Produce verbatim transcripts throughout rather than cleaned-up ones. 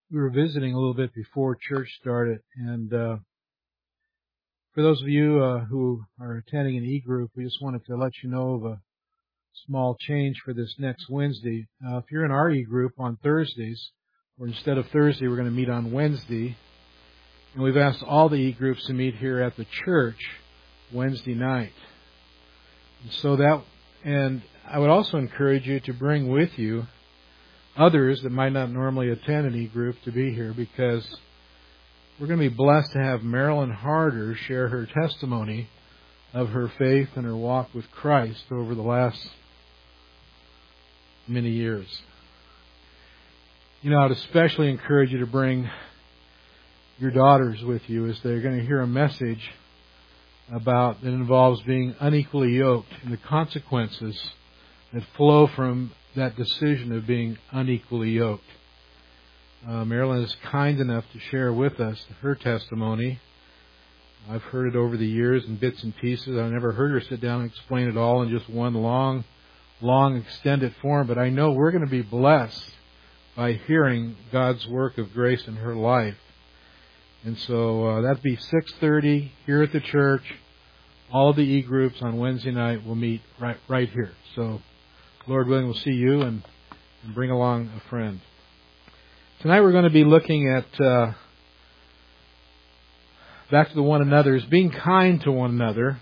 we were visiting a little bit before church started, and uh, for those of you uh, who are attending an e-group, we just wanted to let you know of a small change for this next Wednesday. Uh, if you're in our e-group on Thursdays, or instead of Thursday, we're going to meet on Wednesday, and we've asked all the e-groups to meet here at the church Wednesday night. And so that, and I would also encourage you to bring with you others that might not normally attend an e-group to be here, because we're going to be blessed to have Marilyn Harder share her testimony of her faith and her walk with Christ over the last many years. You know, I'd especially encourage you to bring your daughters with you, as they're going to hear a message about that involves being unequally yoked and the consequences that flow from that decision of being unequally yoked. Uh, Marilyn is kind enough to share with us her testimony. I've heard it over the years in bits and pieces. I've never heard her sit down and explain it all in just one long, long extended form, but I know we're going to be blessed by hearing God's work of grace in her life. And so uh, that'd be six thirty here at the church. All of the e-groups on Wednesday night will meet right right here. So, Lord willing, we'll see you and, and bring along a friend. Tonight we're going to be looking at uh, back to the one another's, being kind to one another.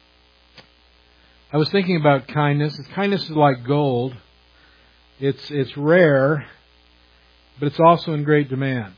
I was thinking about kindness. Kindness is like gold. It's it's rare, but it's also in great demand.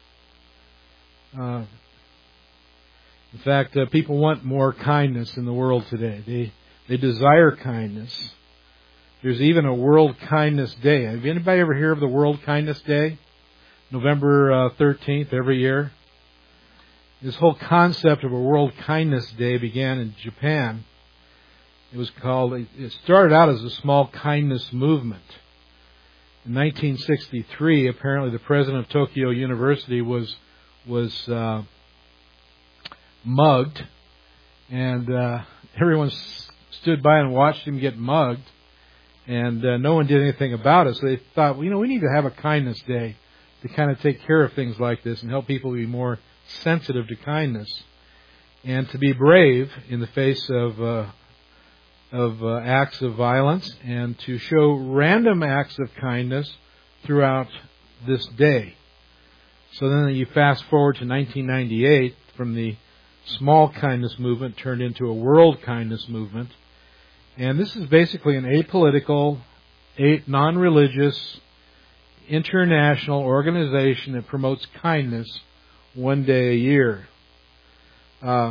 Uh, in fact, uh, people want more kindness in the world today. They they desire kindness. There's even a World Kindness Day. Have anybody ever heard of the World Kindness Day? November uh, thirteenth every year. This whole concept of a World Kindness Day began in Japan. It was called, it started out as a small kindness movement. In nineteen sixty-three, apparently the president of Tokyo University was was uh, mugged, and uh, everyone s- stood by and watched him get mugged, and uh, no one did anything about it. So they thought, well, you know, we need to have a kindness day to kind of take care of things like this and help people be more sensitive to kindness and to be brave in the face of uh, of uh, acts of violence, and to show random acts of kindness throughout this day. So then you fast forward to nineteen ninety-eight, from the small kindness movement turned into a world kindness movement. And this is basically an apolitical, a non-religious, international organization that promotes kindness one day a year. Uh,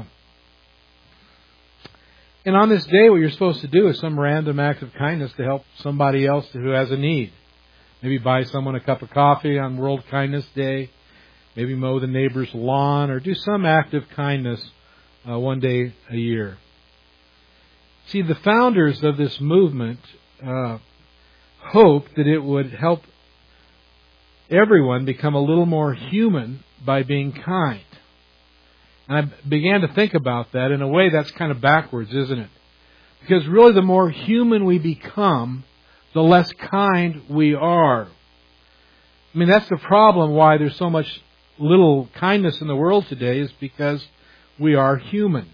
and on this day, what you're supposed to do is some random act of kindness to help somebody else who has a need. Maybe buy someone a cup of coffee on World Kindness Day. Maybe mow the neighbor's lawn, or do some act of kindness uh, one day a year. See, the founders of this movement uh, hoped that it would help everyone become a little more human by being kind. And I began to think about that. In a way, that's kind of backwards, isn't it? Because really, the more human we become, the less kind we are. I mean, that's the problem why there's so much little kindness in the world today, is because we are human.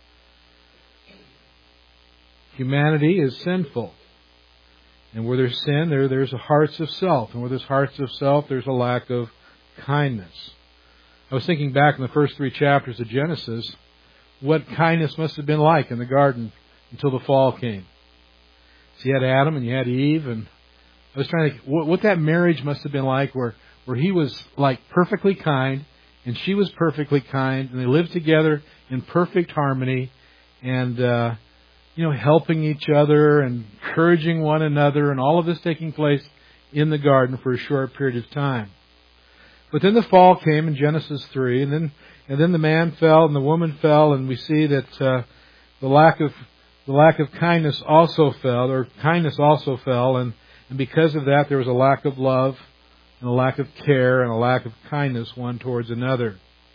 Humanity is sinful. And where there's sin, there there's hearts of self. And where there's hearts of self, there's a lack of kindness. I was thinking back in the first three chapters of Genesis, what kindness must have been like in the garden until the fall came. So you had Adam and you had Eve, and I was trying to think what, what that marriage must have been like, where, where he was like perfectly kind and she was perfectly kind, and they lived together in perfect harmony, and uh, you know, helping each other and encouraging one another, and all of this taking place in the garden for a short period of time. But then the fall came in Genesis three, and then and then the man fell and the woman fell, and we see that uh, the lack of the lack of kindness also fell, or kindness also fell, and, and because of that there was a lack of love, and a lack of care, and a lack of kindness one towards another.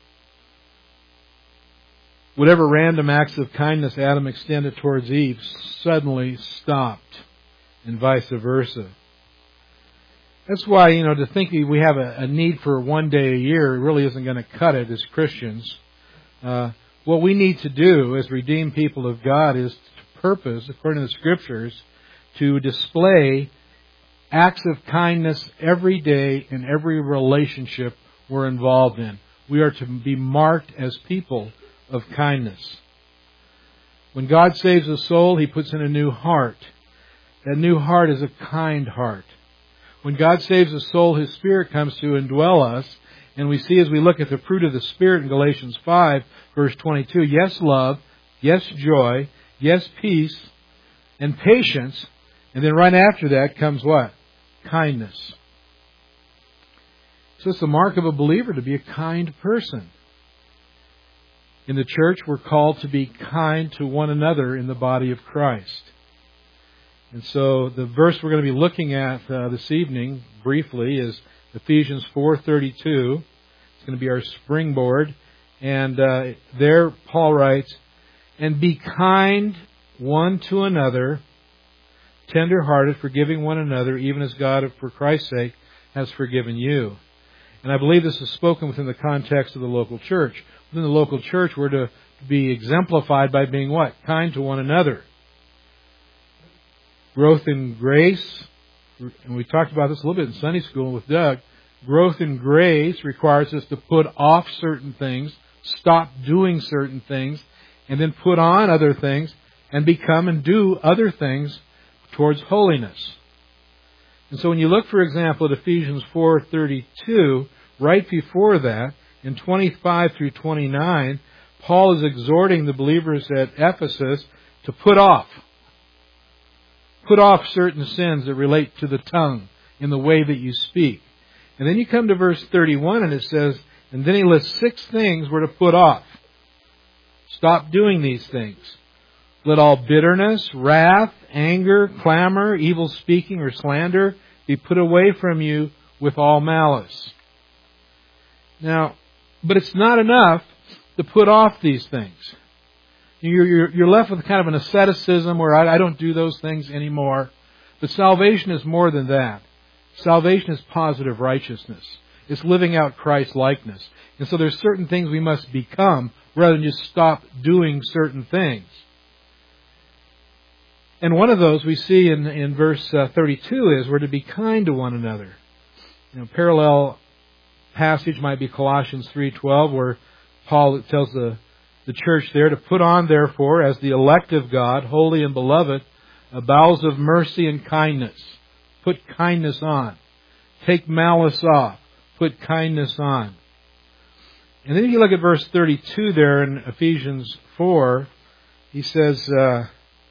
Whatever random acts of kindness Adam extended towards Eve suddenly stopped, and vice versa. That's why, you know, to think we have a, a need for one day a year really isn't going to cut it as Christians. Uh, what we need to do as redeemed people of God is to purpose, according to the Scriptures, to display acts of kindness every day in every relationship we're involved in. We are to be marked as people of kindness. When God saves a soul, He puts in a new heart. That new heart is a kind heart. When God saves a soul, His Spirit comes to indwell us. And we see as we look at the fruit of the Spirit in Galatians five, verse twenty-two, yes, love, yes, joy, yes, peace, and patience. And then right after that comes what? Kindness. So it's the mark of a believer to be a kind person. In the church, we're called to be kind to one another in the body of Christ. And so the verse we're going to be looking at uh, this evening, briefly, is Ephesians four thirty-two. It's going to be our springboard. And uh, there Paul writes, "And be kind one to another, tender-hearted, forgiving one another, even as God, for Christ's sake, has forgiven you." And I believe this is spoken within the context of the local church. Within the local church, we're to be exemplified by being what? Kind to one another. Growth in grace, and we talked about this a little bit in Sunday school with Doug. Growth in grace requires us to put off certain things, stop doing certain things, and then put on other things, and become and do other things towards holiness. And so when you look, for example, at Ephesians four thirty-two, right before that, in twenty-five through twenty-nine, Paul is exhorting the believers at Ephesus to put off. Put off certain sins that relate to the tongue in the way that you speak. And then you come to verse thirty-one and it says, and then he lists six things we're to put off. Stop doing these things. Let all bitterness, wrath, anger, clamor, evil speaking, or slander be put away from you with all malice. Now, but it's not enough to put off these things. You're, you're, you're left with kind of an asceticism where I, I don't do those things anymore. But salvation is more than that. Salvation is positive righteousness. It's living out Christ's likeness. And so there's certain things we must become rather than just stop doing certain things. And one of those we see in, in verse uh, thirty-two is we're to be kind to one another. You know, parallel passage might be Colossians three twelve, where Paul tells the, the church there to put on, therefore, as the elect of God, holy and beloved, a bowels of mercy and kindness. Put kindness on. Take malice off. Put kindness on. And then if you look at verse thirty-two there in Ephesians four, he says, uh,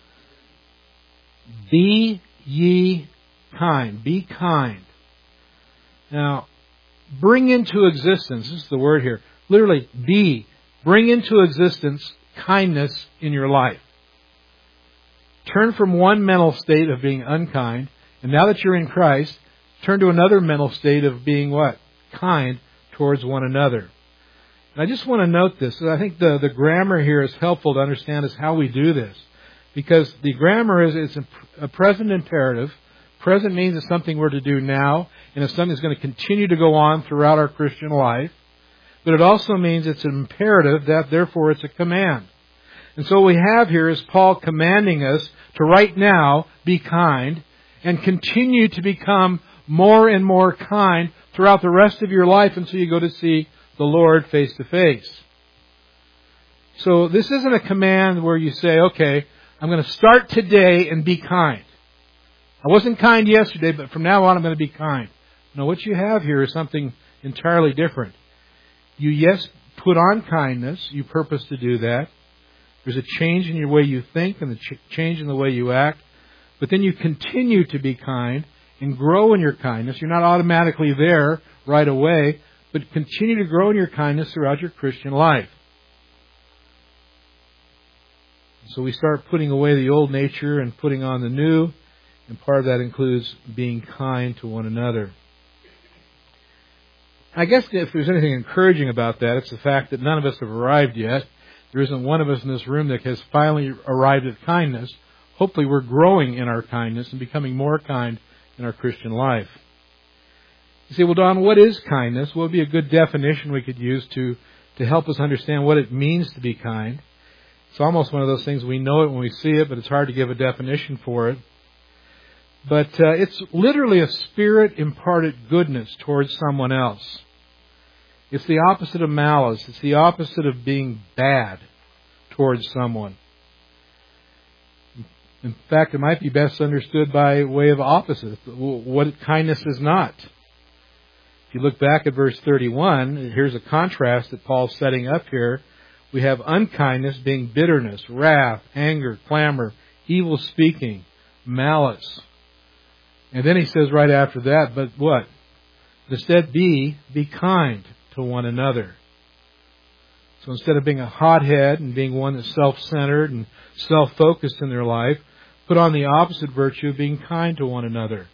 be ye kind. Be kind. Now, bring into existence, this is the word here, literally, be. Bring into existence kindness in your life. Turn from one mental state of being unkind, and now that you're in Christ, turn to another mental state of being what? Kind towards one another. And I just want to note this. I think the, the grammar here is helpful to understand is how we do this. Because the grammar is it's a, a present imperative. Present means it's something we're to do now, and it's something that's going to continue to go on throughout our Christian life. But it also means it's an imperative, that therefore it's a command. And so what we have here is Paul commanding us to right now be kind and continue to become more and more kind throughout the rest of your life until you go to see the Lord face to face. So this isn't a command where you say, okay, I'm going to start today and be kind. I wasn't kind yesterday, but from now on I'm going to be kind. No, what you have here is something entirely different. You, yes, put on kindness. You purpose to do that. There's a change in your way you think and a ch- change in the way you act. But then you continue to be kind and grow in your kindness. You're not automatically there right away, but continue to grow in your kindness throughout your Christian life. So we start putting away the old nature and putting on the new, and part of that includes being kind to one another. I guess if there's anything encouraging about that, it's the fact that none of us have arrived yet. There isn't one of us in this room that has finally arrived at kindness. Hopefully we're growing in our kindness and becoming more kind in our Christian life. You say, well, Don, what is kindness? What would be a good definition we could use to, to help us understand what it means to be kind? It's almost one of those things, we know it when we see it, but it's hard to give a definition for it. But uh, it's literally a Spirit-imparted goodness towards someone else. It's the opposite of malice. It's the opposite of being bad towards someone. In fact, it might be best understood by way of opposite, what kindness is not. If you look back at verse thirty-one, here's a contrast that Paul's setting up here. We have unkindness being bitterness, wrath, anger, clamor, evil speaking, malice. And then he says right after that, but what? Instead, be, be kind to one another. So instead of being a hothead and being one that's self-centered and self-focused in their life, put on the opposite virtue of being kind to one another.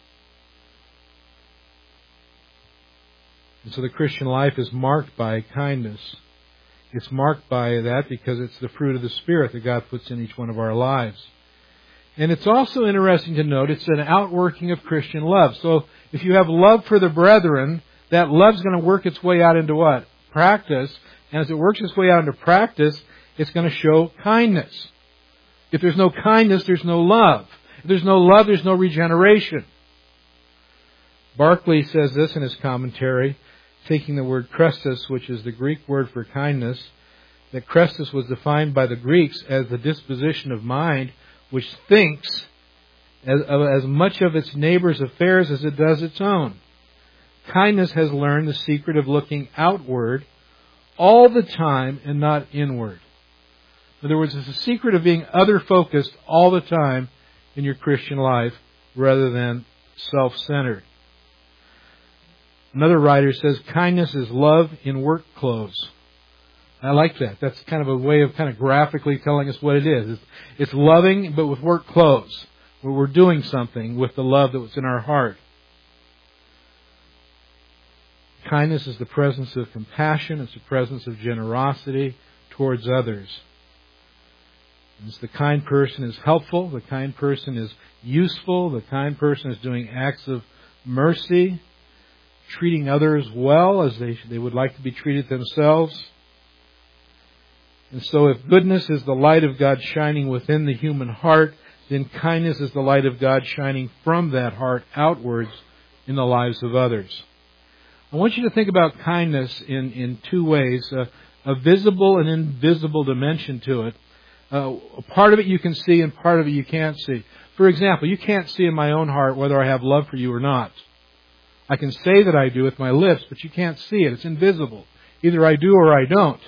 And so the Christian life is marked by kindness. It's marked by that because it's the fruit of the Spirit that God puts in each one of our lives. And it's also interesting to note it's an outworking of Christian love. So if you have love for the brethren, that love's going to work its way out into what? Practice. And as it works its way out into practice, it's going to show kindness. If there's no kindness, there's no love. If there's no love, there's no regeneration. Barclay says this in his commentary, taking the word krestos, which is the Greek word for kindness, that krestos was defined by the Greeks as the disposition of mind which thinks as, as much of its neighbor's affairs as it does its own. Kindness has learned the secret of looking outward all the time and not inward. In other words, it's the secret of being other-focused all the time in your Christian life rather than self-centered. Another writer says, kindness is love in work clothes. I like that. That's kind of a way of kind of graphically telling us what it is. It's, it's loving, but with work clothes, where we're doing something with the love that was in our heart. Kindness is the presence of compassion. It's the presence of generosity towards others. It's the kind person is helpful. The kind person is useful. The kind person is doing acts of mercy, treating others well as they, they would like to be treated themselves. And so if goodness is the light of God shining within the human heart, then kindness is the light of God shining from that heart outwards in the lives of others. I want you to think about kindness in, in two ways, uh, a visible and invisible dimension to it. Uh, part of it you can see and part of it you can't see. For example, you can't see in my own heart whether I have love for you or not. I can say that I do with my lips, but you can't see it. It's invisible. Either I do or I don't.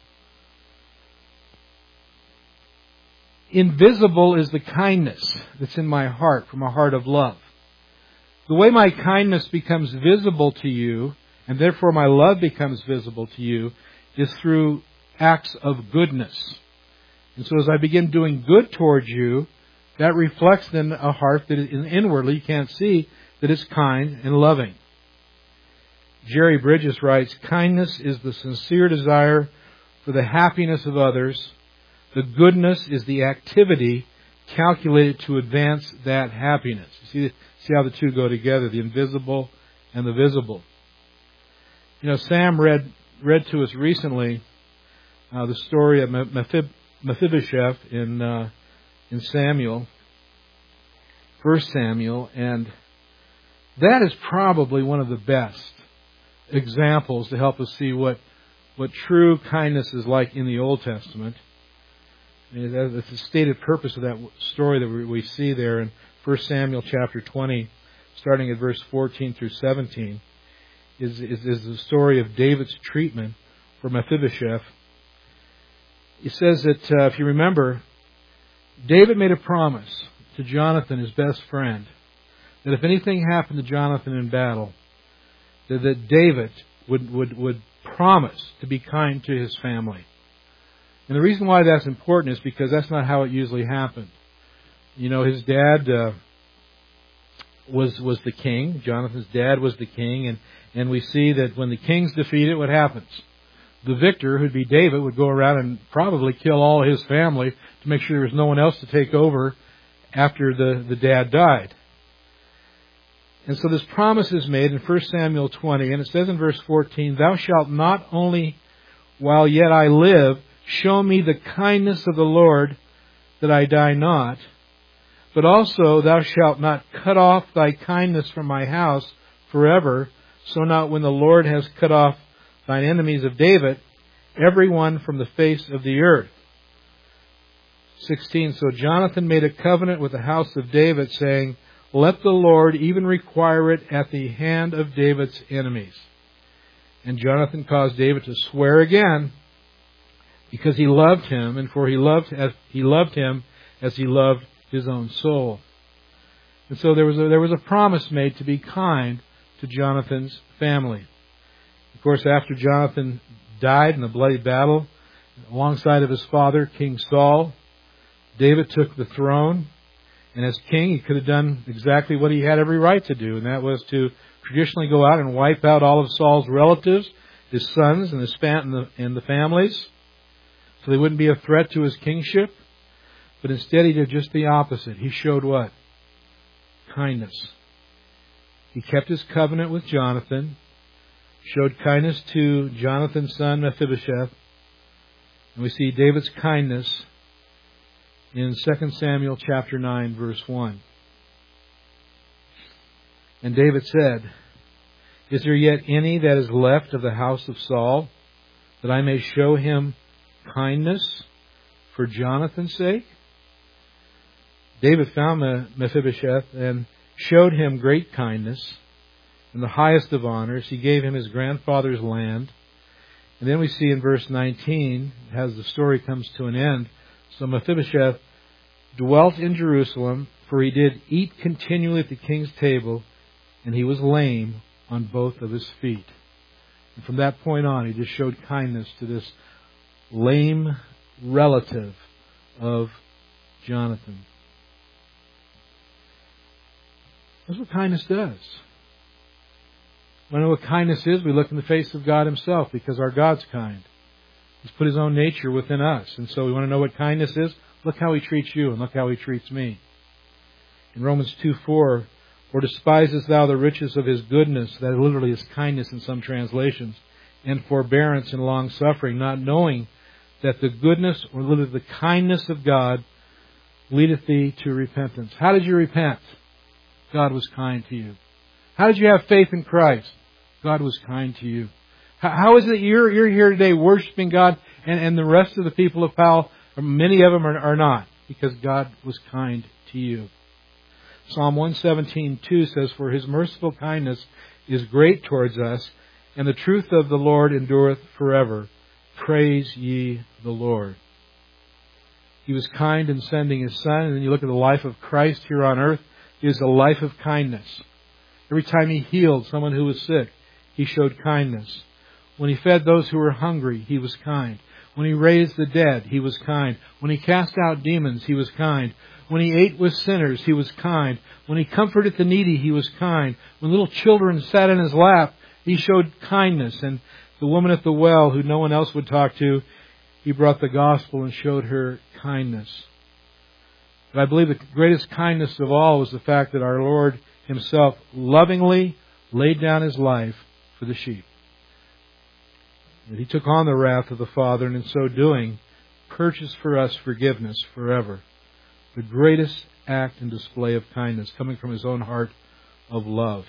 Invisible is the kindness that's in my heart from a heart of love. The way my kindness becomes visible to you, and therefore my love becomes visible to you, is through acts of goodness. And so as I begin doing good towards you, that reflects then a heart that is inwardly, you can't see, that is kind and loving. Jerry Bridges writes, kindness is the sincere desire for the happiness of others. The goodness is the activity calculated to advance that happiness. You see, see how the two go together, the invisible and the visible. You know, Sam read read to us recently uh, the story of Mephibosheth in uh, in Samuel, First Samuel, and that is probably one of the best examples to help us see what what true kindness is like in the Old Testament. That's the stated purpose of that story that we see there in First Samuel chapter twenty, starting at verse fourteen through seventeen, is, is, is the story of David's treatment for Mephibosheth. It says that, uh, if you remember, David made a promise to Jonathan, his best friend, that if anything happened to Jonathan in battle, that, that David would, would, would promise to be kind to his family. And the reason why that's important is because that's not how it usually happened. You know, his dad uh, was was the king. Jonathan's dad was the king. And, and we see that when the king's defeated, what happens? The victor, who'd be David, would go around and probably kill all his family to make sure there was no one else to take over after the, the dad died. And so this promise is made in First Samuel twenty, and it says in verse fourteen, "Thou shalt not only, while yet I live, show me the kindness of the Lord, that I die not, but also thou shalt not cut off thy kindness from my house forever, so not when the Lord has cut off thine enemies of David, every one from the face of the earth." sixteen, "So Jonathan made a covenant with the house of David, saying, Let the Lord even require it at the hand of David's enemies. And Jonathan caused David to swear again, because he loved him, and for he loved as he loved him as he loved his own soul." And so there was a, there was a promise made to be kind to Jonathan's family. Of course, after Jonathan died in a bloody battle alongside of his father, King Saul, David took the throne. And as king, he could have done exactly what he had every right to do, and that was to traditionally go out and wipe out all of Saul's relatives, his sons and his fam- and, the, and the families, so they wouldn't be a threat to his kingship. But instead, he did just the opposite. He showed what? Kindness. He kept his covenant with Jonathan, showed kindness to Jonathan's son Mephibosheth, and we see David's kindness in Second Samuel chapter nine, verse one. "And David said, Is there yet any that is left of the house of Saul, that I may show him kindness for Jonathan's sake?" David found Mephibosheth and showed him great kindness and the highest of honors. He gave him his grandfather's land. And then we see in verse nineteen, as the story comes to an end, "So Mephibosheth dwelt in Jerusalem, for he did eat continually at the king's table, and he was lame on both of his feet." And from that point on, he just showed kindness to this lame relative of Jonathan. That's what kindness does. Want to know what kindness is? We look in the face of God Himself, because our God's kind. He's put His own nature within us. And so we want to know what kindness is? Look how He treats you, and look how He treats me. In Romans two four, "Or despisest thou the riches of His goodness," that literally is kindness in some translations, "and forbearance and long-suffering, not knowing that the goodness," or literally the kindness of God, "leadeth thee to repentance." How did you repent? God was kind to you. How did you have faith in Christ? God was kind to you. How is it you're, you're here today worshiping God, and, and the rest of the people of Powell, many of them are, are not? Because God was kind to you. Psalm one seventeen two says, "For His merciful kindness is great towards us, and the truth of the Lord endureth forever. Praise ye the Lord." He was kind in sending His Son, and then you look at the life of Christ here on earth, it is a life of kindness. Every time He healed someone who was sick, He showed kindness. When He fed those who were hungry, He was kind. When He raised the dead, He was kind. When He cast out demons, He was kind. When He ate with sinners, He was kind. When He comforted the needy, He was kind. When little children sat in His lap, He showed kindness. And the woman at the well, who no one else would talk to, He brought the gospel and showed her kindness. But I believe the greatest kindness of all was the fact that our Lord Himself lovingly laid down His life for the sheep. That He took on the wrath of the Father, and in so doing, purchased for us forgiveness forever. The greatest act and display of kindness coming from His own heart of love.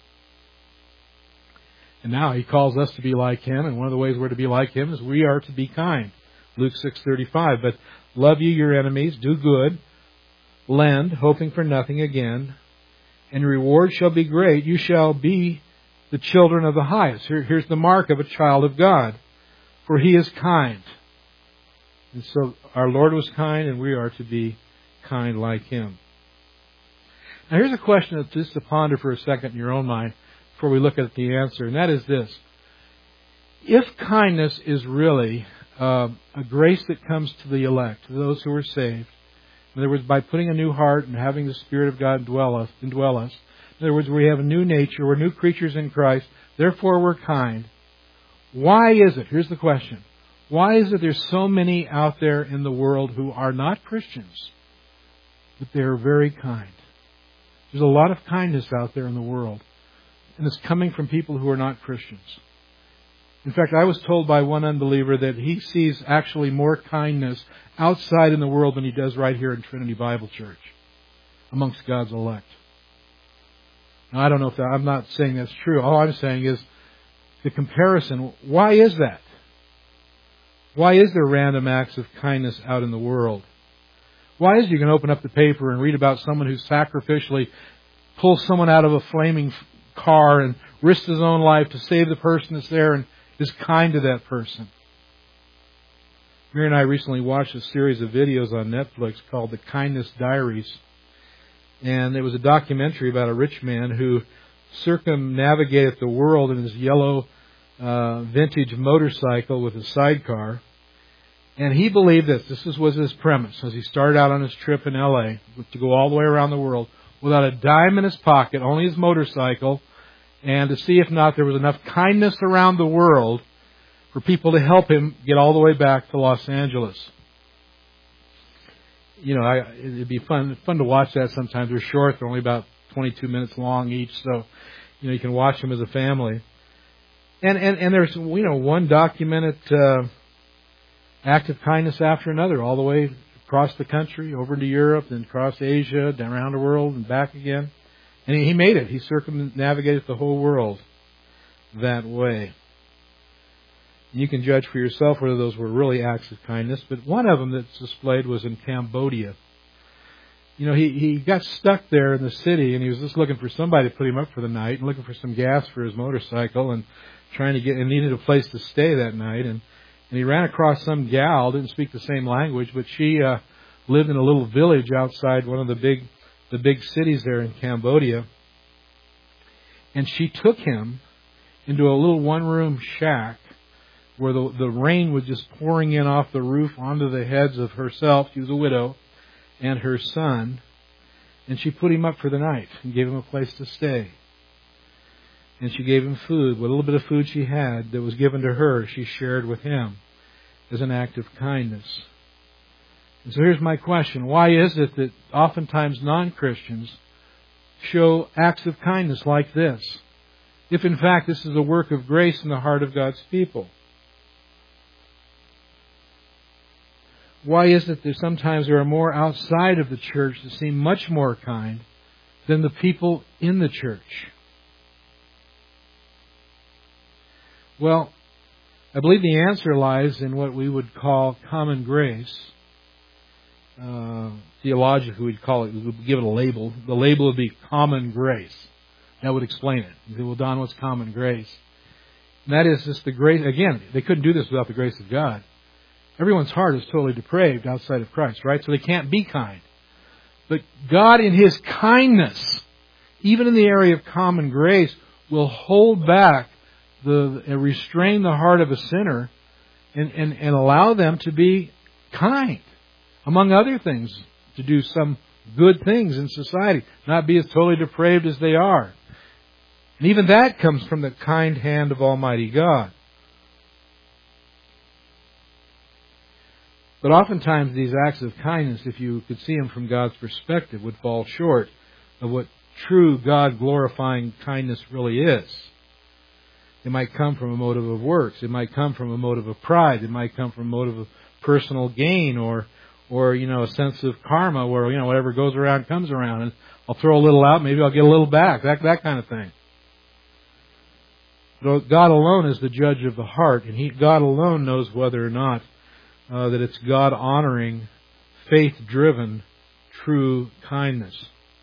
And now He calls us to be like Him, and one of the ways we're to be like Him is we are to be kind. Luke six thirty-five, "But love ye your enemies, do good, lend, hoping for nothing again, and your reward shall be great. You shall be the children of the highest." Here, here's the mark of a child of God. "For He is kind." And so our Lord was kind, and we are to be kind like Him. Now here's a question that's just to ponder for a second in your own mind before we look at the answer, and that is this. If kindness is really uh, a grace that comes to the elect, to those who are saved, in other words, by putting a new heart and having the Spirit of God dwell us, indwell us. In other words, we have a new nature. We're new creatures in Christ. Therefore, we're kind. Why is it? Here's the question. Why is it there's so many out there in the world who are not Christians, but they are very kind? There's a lot of kindness out there in the world. And it's coming from people who are not Christians. In fact, I was told by one unbeliever that he sees actually more kindness outside in the world than he does right here in Trinity Bible Church amongst God's elect. Now, I don't know if that, I'm not saying that's true. All I'm saying is the comparison. Why is that? Why is there random acts of kindness out in the world? Why is it you can open up the paper and read about someone who sacrificially pulls someone out of a flaming car and risks his own life to save the person that's there and is kind to that person? Mary and I recently watched a series of videos on Netflix called The Kindness Diaries. And it was a documentary about a rich man who circumnavigated the world in his yellow uh, vintage motorcycle with a sidecar. And he believed this. This was his premise as he started out on his trip in L A to go all the way around the world without a dime in his pocket, only his motorcycle, and to see if not there was enough kindness around the world for people to help him get all the way back to Los Angeles. You know, I, it'd be fun fun to watch that sometimes. They're short. They're only about twenty-two minutes long each, so you know you can watch them as a family. And and, and there's you know one documented uh, act of kindness after another, all the way across the country, over to Europe, then across Asia, down around the world, and back again. And he, he made it. He circumnavigated the whole world that way. And you can judge for yourself whether those were really acts of kindness. But one of them that's displayed was in Cambodia. You know, he, he got stuck there in the city, and he was just looking for somebody to put him up for the night, and looking for some gas for his motorcycle, and trying to get, and needed a place to stay that night. And, and he ran across some gal, didn't speak the same language, but she uh, lived in a little village outside one of the big, the big cities there in Cambodia. And she took him into a little one-room shack where the, the rain was just pouring in off the roof onto the heads of herself, she was a widow, and her son. And she put him up for the night and gave him a place to stay. And she gave him food. What little bit of food she had that was given to her, she shared with him as an act of kindness. And so here's my question. Why is it that oftentimes non-Christians show acts of kindness like this, if in fact this is a work of grace in the heart of God's people? Why is it that sometimes there are more outside of the church that seem much more kind than the people in the church? Well, I believe the answer lies in what we would call common grace. Uh, theologically, we'd call it, we would give it a label. The label would be common grace. That would explain it. You say, well, Don, what's common grace? And that is just the grace. Again, they couldn't do this without the grace of God. Everyone's heart is totally depraved outside of Christ, right? So they can't be kind. But God, in His kindness, even in the area of common grace, will hold back the and restrain the heart of a sinner and, and, and allow them to be kind. Among other things, to do some good things in society, not be as totally depraved as they are. And even that comes from the kind hand of Almighty God. But oftentimes these acts of kindness, if you could see them from God's perspective, would fall short of what true God-glorifying kindness really is. It might come from a motive of works. It might come from a motive of pride. It might come from a motive of personal gain or, or you know, a sense of karma where, you know, whatever goes around comes around. And I'll throw a little out, maybe I'll get a little back. That, that kind of thing. But God alone is the judge of the heart, and He, God alone knows whether or not Uh, that it's God-honoring, faith-driven, true kindness.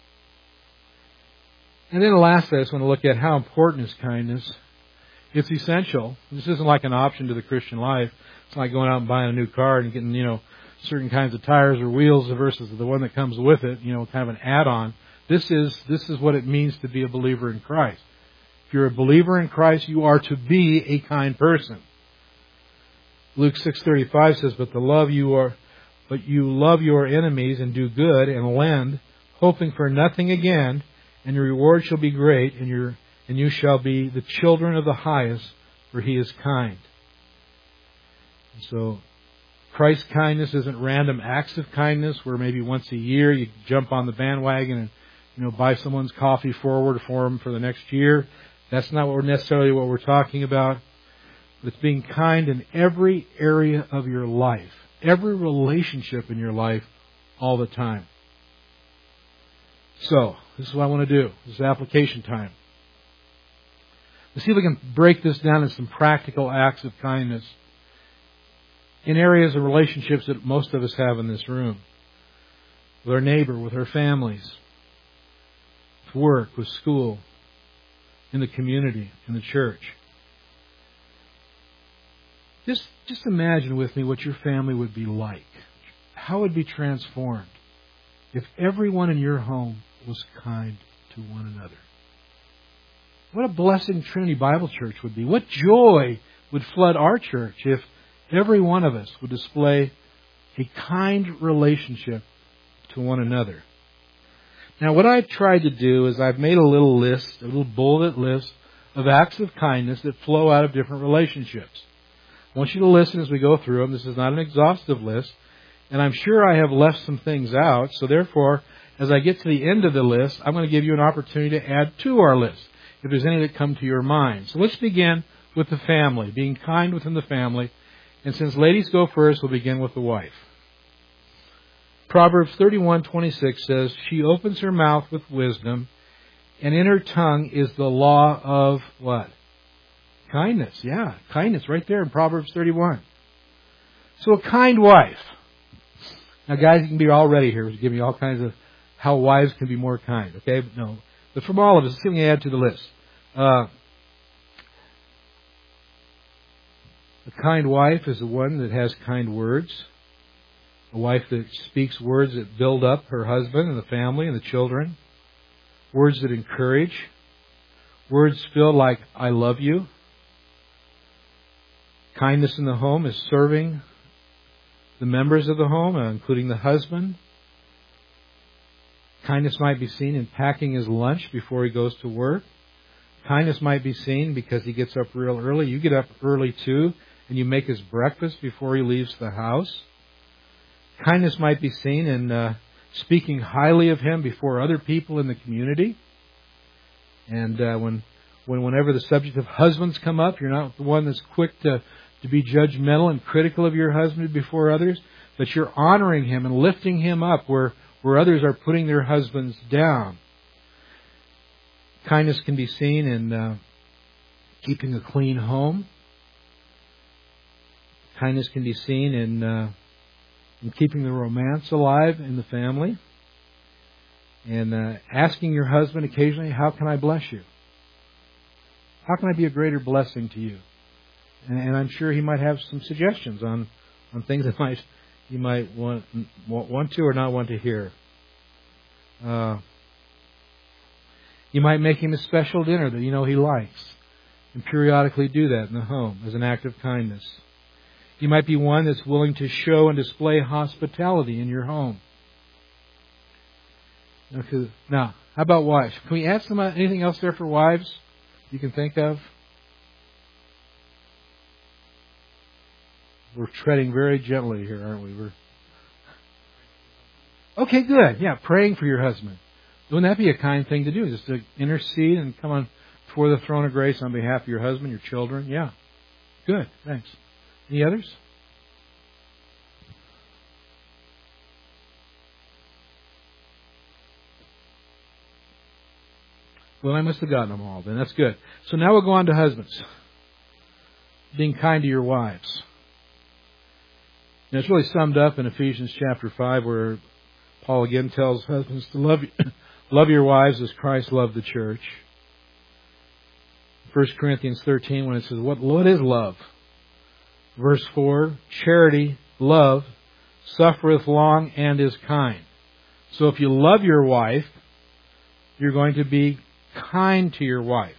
And then lastly, I just want to look at how important is kindness. It's essential. This isn't like an option to the Christian life. It's like going out and buying a new car and getting, you know, certain kinds of tires or wheels versus the one that comes with it, you know, kind of an add-on. This is, this is what it means to be a believer in Christ. If you're a believer in Christ, you are to be a kind person. Luke six thirty-five says, "But the love you are, but you love your enemies and do good and lend, hoping for nothing again, and your reward shall be great, and your and you shall be the children of the highest, for He is kind." And so, Christ's kindness isn't random acts of kindness where maybe once a year you jump on the bandwagon and you know, buy someone's coffee forward for them for the next year. That's not what we're necessarily what we're talking about. It's being kind in every area of your life, every relationship in your life, all the time. So, this is what I want to do. This is application time. Let's see if we can break this down into some practical acts of kindness in areas of relationships that most of us have in this room. With our neighbor, with our families, with work, with school, in the community, in the church. Just, just imagine with me what your family would be like. How it would be transformed if everyone in your home was kind to one another. What a blessing Trinity Bible Church would be. What joy would flood our church if every one of us would display a kind relationship to one another. Now, what I've tried to do is I've made a little list, a little bulleted list of acts of kindness that flow out of different relationships. I want you to listen as we go through them. This is not an exhaustive list, and I'm sure I have left some things out. So therefore, as I get to the end of the list, I'm going to give you an opportunity to add to our list, if there's any that come to your mind. So let's begin with the family, being kind within the family. And since ladies go first, we'll begin with the wife. Proverbs thirty-one twenty-six says, "She opens her mouth with wisdom, and in her tongue is the law of" what? Kindness. Yeah, kindness right there in Proverbs thirty-one. So a kind wife. Now guys, you can be all ready here. Give me all kinds of how wives can be more kind. Okay? But no. But from all of us, let's see if we can add to the list. Uh, a kind wife is the one that has kind words. A wife that speaks words that build up her husband and the family and the children. Words that encourage. Words filled like, "I love you." Kindness in the home is serving the members of the home, including the husband. Kindness might be seen in packing his lunch before he goes to work. Kindness might be seen because he gets up real early. You get up early too, and you make his breakfast before he leaves the house. Kindness might be seen in uh, speaking highly of him before other people in the community. And uh, when, when, whenever the subject of husbands come up, you're not the one that's quick to, to be judgmental and critical of your husband before others, but you're honoring him and lifting him up where, where others are putting their husbands down. Kindness can be seen in uh, keeping a clean home. Kindness can be seen in... Uh, and keeping the romance alive in the family. And uh, asking your husband occasionally, "How can I bless you? How can I be a greater blessing to you?" And, and I'm sure he might have some suggestions on, on things that might he might want want to or not want to hear. Uh, you might make him a special dinner that you know he likes, and periodically do that in the home as an act of kindness. You might be one that's willing to show and display hospitality in your home. Okay. Now, how about wives? Can we add some anything else there for wives you can think of? We're treading very gently here, aren't we? We're okay, good. Yeah, praying for your husband. Wouldn't that be a kind thing to do? Just to intercede and come on before the throne of grace on behalf of your husband, your children? Yeah. Good. Thanks. Any others? Well, I must have gotten them all then. That's good. So now we'll go on to husbands. Being kind to your wives. And it's really summed up in Ephesians chapter five, where Paul again tells husbands to love, love your wives as Christ loved the church. First Corinthians thirteen, when it says, what, what is love? Verse four, charity, love, suffereth long and is kind. So if you love your wife, you're going to be kind to your wife.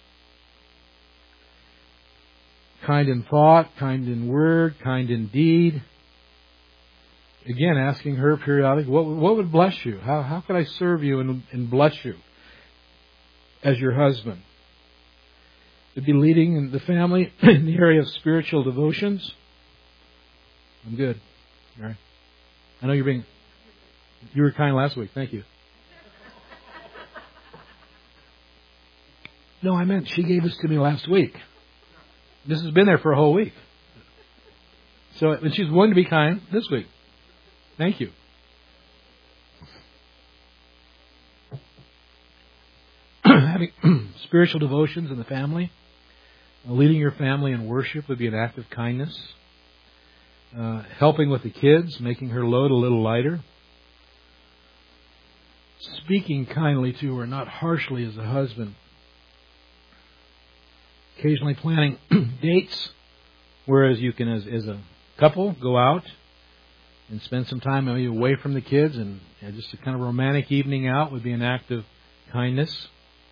Kind in thought, kind in word, kind in deed. Again, asking her periodically, what, what would bless you? How, how could I serve you and, and bless you as your husband? To be leading in the family in the area of spiritual devotions. I'm good. All right. I know you're being, you were kind last week. Thank you. No, I meant she gave this to me last week. This has been there for a whole week. So, and she's willing to be kind this week. Thank you. Having spiritual devotions in the family, uh, leading your family in worship would be an act of kindness. Uh, helping with the kids, making her load a little lighter. Speaking kindly to her, not harshly as a husband. Occasionally planning dates, whereas you can, as, as a couple, go out and spend some time maybe away from the kids, and you know, just a kind of romantic evening out would be an act of kindness.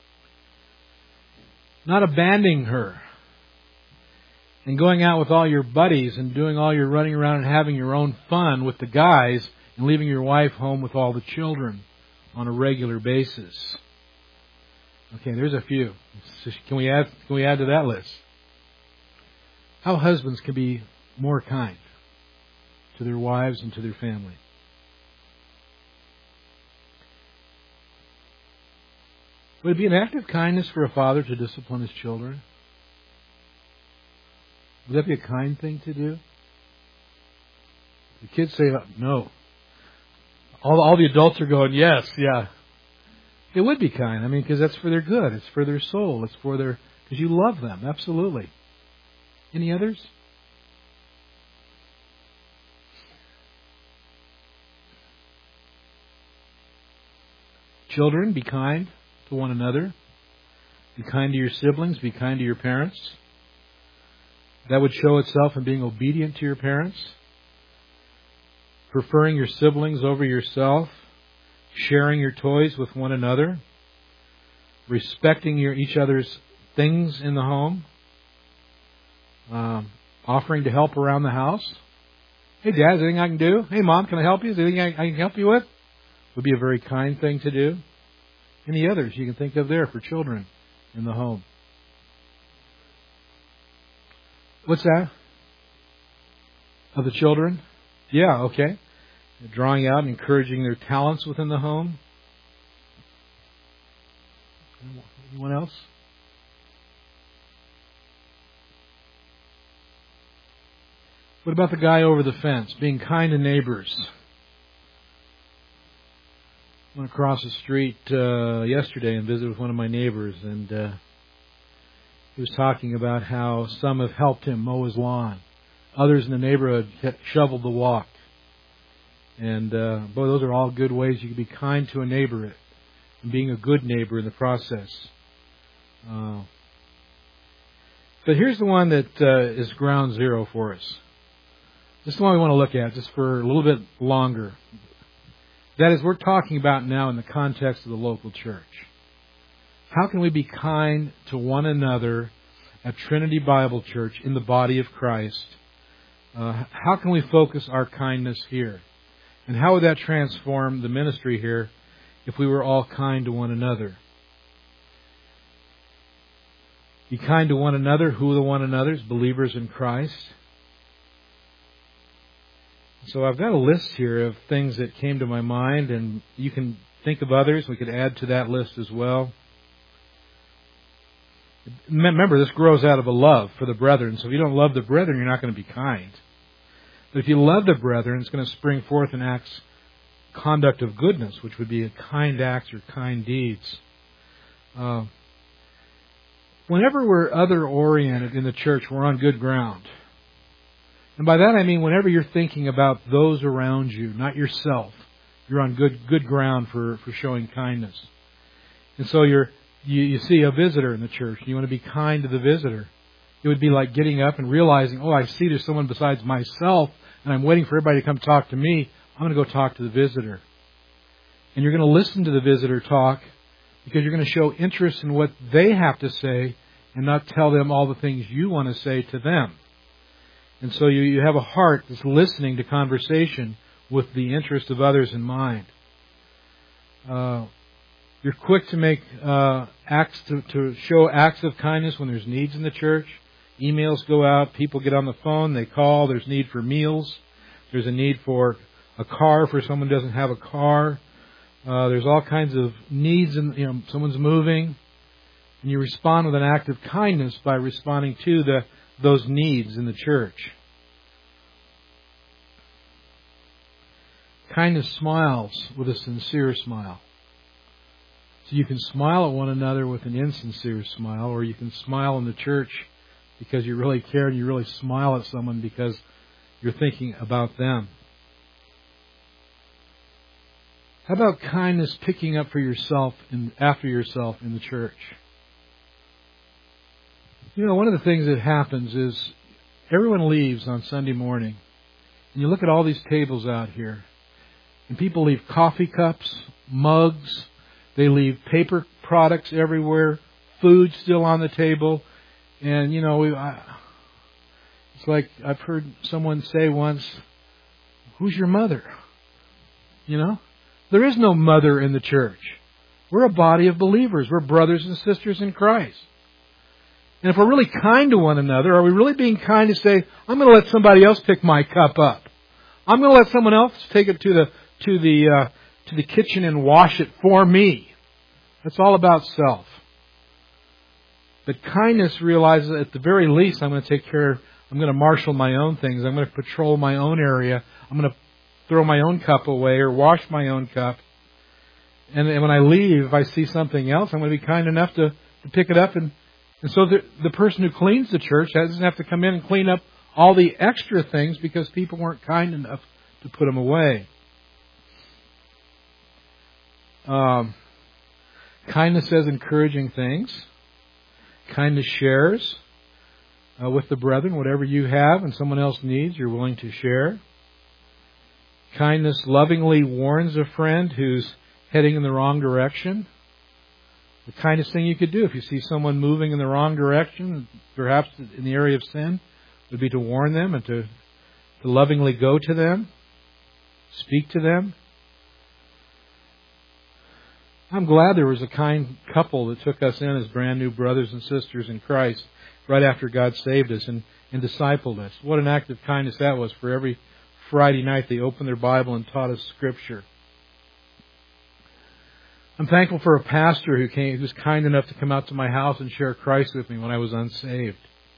Not abandoning her and going out with all your buddies and doing all your running around and having your own fun with the guys and leaving your wife home with all the children on a regular basis. Okay, there's a few. Can we add, can we add to that list? How husbands can be more kind to their wives and to their family. Would it be an act of kindness for a father to discipline his children? Would that be a kind thing to do? The kids say no. All, all the adults are going, yes, yeah. It would be kind. I mean, because that's for their good. It's for their soul. It's for their... Because you love them. Absolutely. Any others? Children, be kind to one another. Be kind to your siblings. Be kind to your parents. That would show itself in being obedient to your parents. Preferring your siblings over yourself. Sharing your toys with one another. Respecting your each other's things in the home. Um, offering to help around the house. Hey, Dad, is there anything I can do? Hey, Mom, can I help you? Is there anything I, I can help you with? Would be a very kind thing to do. Any others you can think of there for children in the home? What's that? Of the children? Yeah, okay. Drawing out and encouraging their talents within the home. Anyone else? What about the guy over the fence? Being kind to neighbors. I went across the street uh, yesterday and visited with one of my neighbors, and uh, he was talking about how some have helped him mow his lawn. Others in the neighborhood shoveled the walk. And, uh, boy, those are all good ways you can be kind to a neighbor and being a good neighbor in the process. Uh, but here's the one that uh, is ground zero for us. This is the one we want to look at just for a little bit longer. That is, we're talking about now in the context of the local church. How can we be kind to one another at Trinity Bible Church in the body of Christ? Uh, how can we focus our kindness here? And how would that transform the ministry here if we were all kind to one another? Be kind to one another. Who are the one another's? Believers in Christ. So I've got a list here of things that came to my mind, and you can think of others. We could add to that list as well. Remember, this grows out of a love for the brethren. So if you don't love the brethren, you're not going to be kind. But if you love the brethren, it's going to spring forth in acts, conduct of goodness, which would be kind acts or kind deeds. Uh, whenever we're other-oriented in the church, we're on good ground. And by that I mean whenever you're thinking about those around you, not yourself, you're on good good ground for, for showing kindness. And so you're you, you see a visitor in the church, and you want to be kind to the visitor. It would be like getting up and realizing, oh, I see there's someone besides myself, and I'm waiting for everybody to come talk to me. I'm going to go talk to the visitor. And you're going to listen to the visitor talk because you're going to show interest in what they have to say and not tell them all the things you want to say to them. And so you, you have a heart that's listening to conversation with the interest of others in mind. Uh, you're quick to make uh, acts to, to show acts of kindness when there's needs in the church. Emails go out, people get on the phone, they call, there's need for meals, there's a need for a car for someone who doesn't have a car. Uh, there's all kinds of needs, in, you know, someone's moving. And you respond with an act of kindness by responding to the those needs in the church. Kindness smiles with a sincere smile. So you can smile at one another with an insincere smile, or you can smile in the church because you really care and you really smile at someone because you're thinking about them. How about kindness picking up for yourself and after yourself in the church? You know, one of the things that happens is everyone leaves on Sunday morning. And you look at all these tables out here. And people leave coffee cups, mugs. They leave paper products everywhere. Food still on the table. And, you know, we, I, it's like I've heard someone say once, who's your mother? You know? There is no mother in the church. We're a body of believers. We're brothers and sisters in Christ. And if we're really kind to one another, are we really being kind to say, I'm going to let somebody else pick my cup up. I'm going to let someone else take it to the to the uh, to the kitchen and wash it for me. That's all about self. But kindness realizes that at the very least I'm going to take care, I'm going to marshal my own things. I'm going to patrol my own area. I'm going to throw my own cup away or wash my own cup. And, and when I leave, if I see something else, I'm going to be kind enough to, to pick it up. And, and so the, the person who cleans the church doesn't have to come in and clean up all the extra things because people weren't kind enough to put them away. Um, kindness says encouraging things. Kindness shares uh, with the brethren whatever you have and someone else needs, you're willing to share. Kindness lovingly warns a friend who's heading in the wrong direction. The kindest thing you could do if you see someone moving in the wrong direction, perhaps in the area of sin, would be to warn them and to, to lovingly go to them, speak to them. I'm glad there was a kind couple that took us in as brand new brothers and sisters in Christ right after God saved us and, and discipled us. What an act of kindness that was. For every Friday night they opened their Bible and taught us Scripture. I'm thankful for a pastor who came, who was kind enough to come out to my house and share Christ with me when I was unsaved.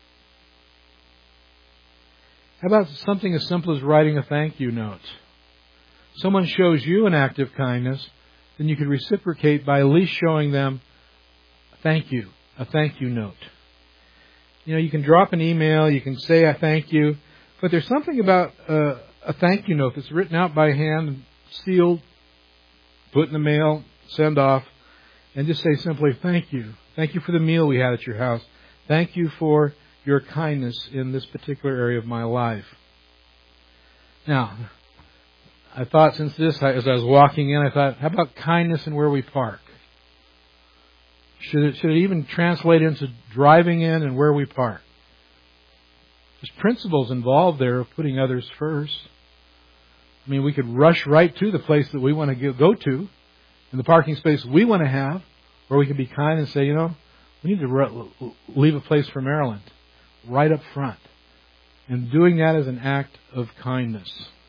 How about something as simple as writing a thank you note? Someone shows you an act of kindness, then you could reciprocate by at least showing them thank you, a thank you note. You know, you can drop an email, you can say I thank you, but there's something about uh, a thank you note that's written out by hand, sealed, put in the mail, send off, and just say simply thank you. Thank you for the meal we had at your house. Thank you for your kindness in this particular area of my life. Now, I thought since this, as I was walking in, I thought, how about kindness in where we park? Should it, should it even translate into driving in and where we park? There's principles involved there of putting others first. I mean, we could rush right to the place that we want to go to, in the parking space we want to have, or we could be kind and say, you know, we need to leave a place for Maryland right up front. And doing that is an act of kindness.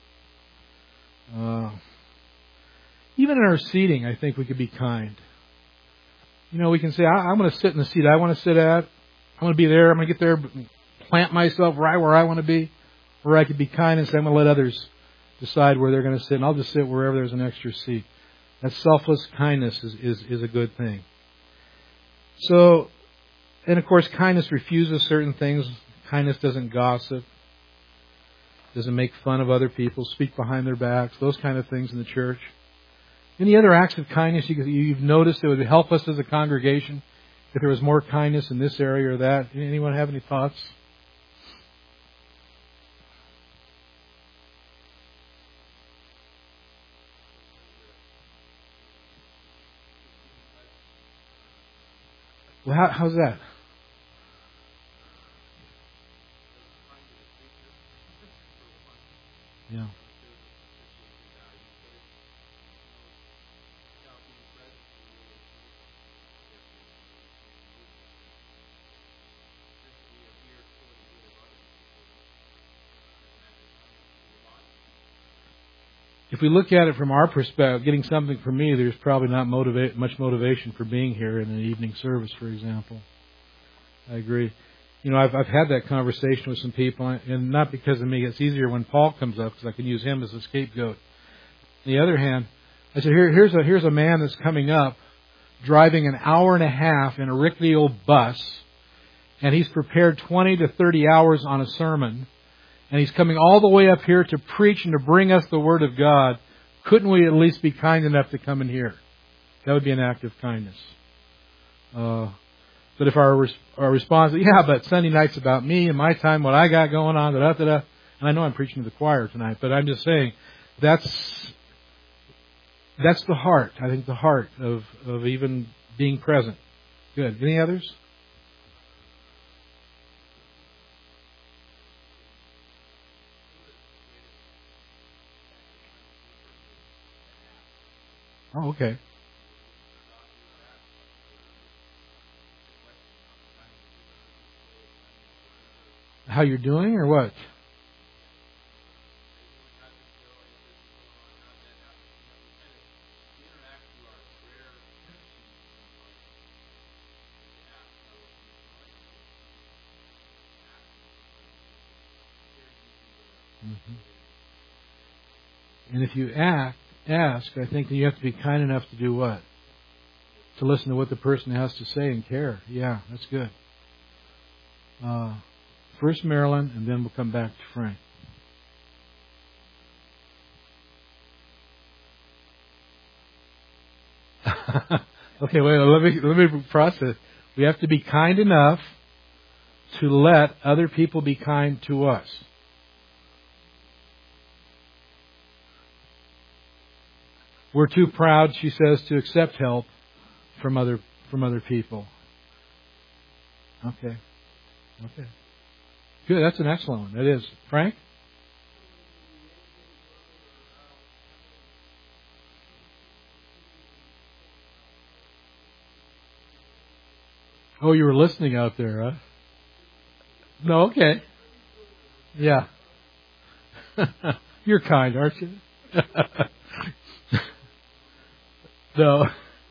Uh, even in our seating, I think we could be kind. You know, we can say, I, I'm going to sit in the seat I want to sit at. I'm going to be there. I'm going to get there, plant myself right where I want to be. Or I could be kind and say, I'm going to let others decide where they're going to sit, and I'll just sit wherever there's an extra seat. That selfless kindness is, is, is a good thing. So, and of course, kindness refuses certain things. Kindness doesn't gossip. Doesn't make fun of other people, speak behind their backs, those kind of things in the church. Any other acts of kindness you, you've noticed that would help us as a congregation if there was more kindness in this area or that? Anyone have any thoughts? Well, how, how's that? Yeah. if we look at it from our perspective, getting something from me, there's probably not motivate, much motivation for being here in an evening service, for example. I agree. You know, I've, I've had that conversation with some people, and not because of me. It's easier when Paul comes up because I can use him as a scapegoat. On the other hand, I said, Here, here's a here's a man that's coming up, driving an hour and a half in a rickety old bus, and he's prepared twenty to thirty hours on a sermon, and he's coming all the way up here to preach and to bring us the Word of God. Couldn't we at least be kind enough to come in here? That would be an act of kindness. Uh, but if our our response is, yeah, but Sunday night's about me and my time, what I got going on, da da da. And I know I'm preaching to the choir tonight, but I'm just saying that's that's the heart. I think the heart of, of even being present. Good. Any others? Oh, okay. How you're doing or what? Mm-hmm. And if you act, ask, I think that you have to be kind enough to do what? To listen to what the person has to say and care. Yeah, that's good. Uh, first Marilyn, and then we'll come back to Frank. Okay, wait. Let me let me process. We have to be kind enough to let other people be kind to us. We're too proud, she says, to accept help from other from other people. Okay. Okay. Good. That's an excellent one. That is. Frank? Oh, you were listening out there, huh? No, okay. Yeah. You're kind, aren't you? No.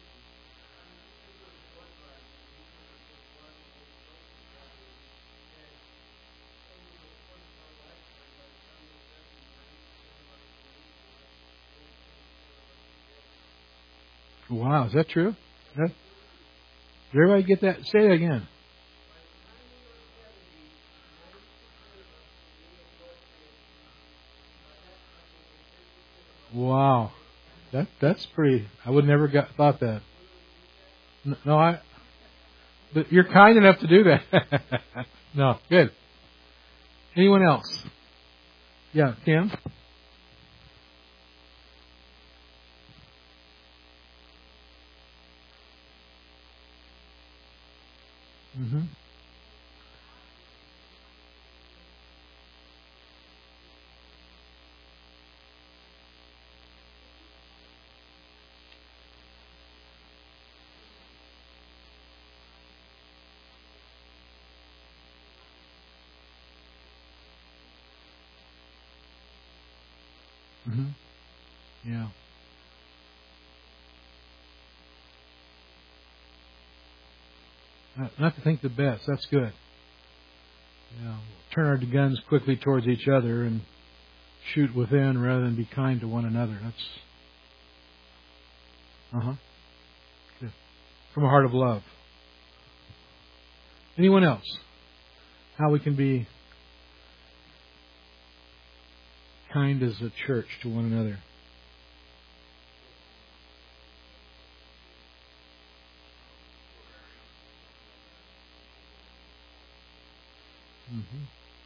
Wow, is that true? That, did everybody get that? Say that again. Wow, that that's pretty. I would never got thought that. No, I. But you're kind enough to do that. No, good. Anyone else? Yeah, Kim. Mm-hmm. Mm-hmm. Yeah. Not, not to think the best. That's good. Yeah. Turn our guns quickly towards each other and shoot within rather than be kind to one another. That's uh huh. Good. From a heart of love. Anyone else? How we can be kind as a church to one another. Mm-hmm.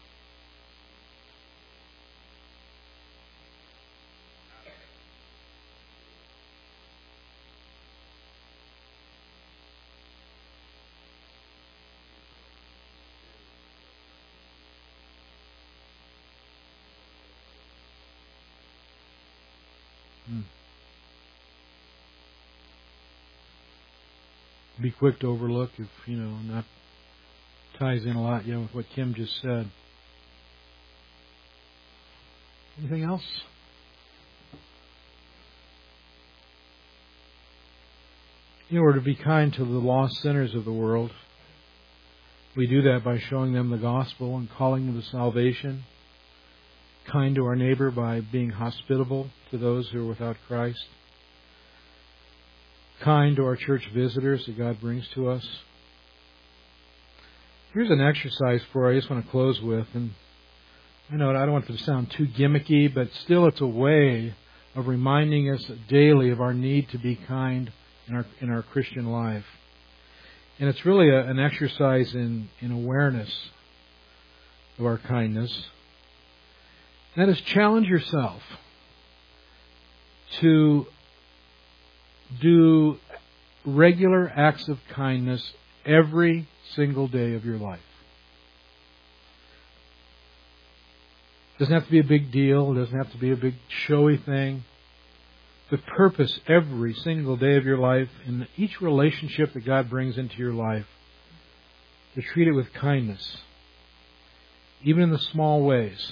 Mm. Be quick to overlook if, you know, not ties in a lot, you know, with what Kim just said. Anything else? In order to be kind to the lost sinners of the world, we do that by showing them the gospel and calling them to salvation. Kind to our neighbor by being hospitable to those who are without Christ. Kind to our church visitors that God brings to us. Here's an exercise for you I just want to close with. And I know I don't want it to sound too gimmicky, but still it's a way of reminding us daily of our need to be kind in our in our Christian life. And it's really a, an exercise in, in awareness of our kindness. That is, challenge yourself to do regular acts of kindness every single day of your life. It doesn't have to be a big deal. It doesn't have to be a big showy thing. But purpose every single day of your life, in each relationship that God brings into your life, to treat it with kindness, even in the small ways.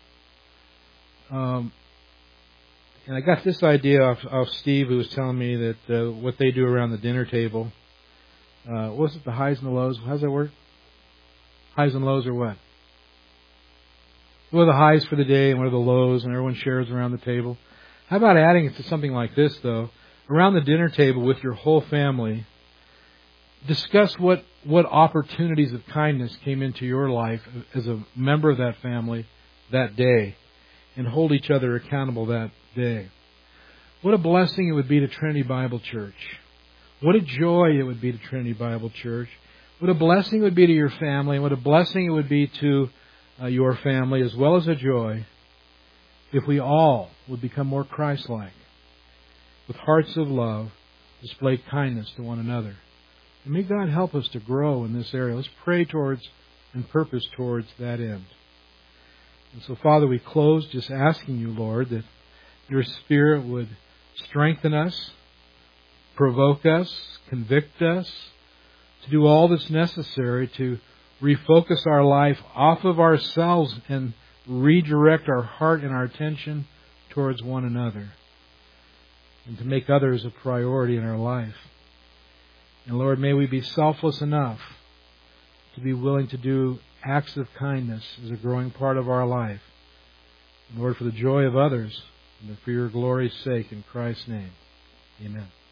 Um, and I got this idea off, off Steve, who was telling me that uh, what they do around the dinner table. Uh, what was it, the highs and the lows? How does that work? Highs and lows are what? What are the highs for the day and what are the lows, and everyone shares around the table? How about adding it to something like this, though? Around the dinner table with your whole family, discuss what, what opportunities of kindness came into your life as a member of that family that day, and hold each other accountable that day. What a blessing it would be to Trinity Bible Church. What a joy it would be to Trinity Bible Church. What a blessing it would be to your family, and what a blessing it would be to uh, your family, as well as a joy, if we all would become more Christ-like, with hearts of love, display kindness to one another. And may God help us to grow in this area. Let's pray towards and purpose towards that end. And so, Father, we close just asking you, Lord, that your Spirit would strengthen us, provoke us, convict us, to do all that's necessary to refocus our life off of ourselves and redirect our heart and our attention towards one another, and to make others a priority in our life. And Lord, may we be selfless enough to be willing to do acts of kindness as a growing part of our life. And Lord, for the joy of others and for your glory's sake, in Christ's name, amen.